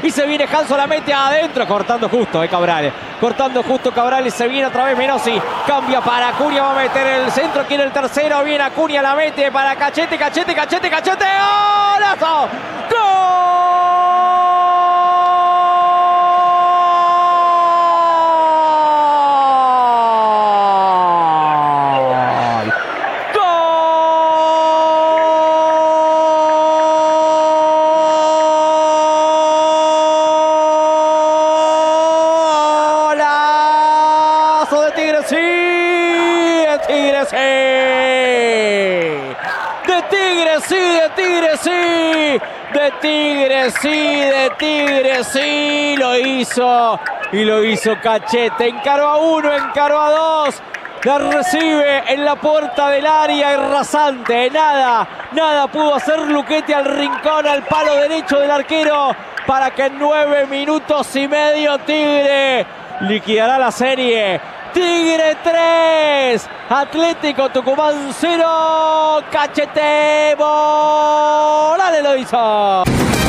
y se viene Hanso, la mete adentro, cortando justo Cabral. Cortando justo Cabral y se viene otra vez Menossi. Cambia para Acuña, va a meter el centro, quiere el tercero. Viene Acuña, la mete para Cachete. ¡Golazo! ¡Gol! De Tigre, sí, lo hizo. Y lo hizo Cachete. Encaró a uno, encaró a dos. La recibe en la puerta del área, es rasante. Nada pudo hacer Luchetti al rincón, al palo derecho del arquero, para que en 9 minutos y medio Tigre liquidará la serie. Tigre 3, Atlético Tucumán 0, Cachete Morales lo hizo.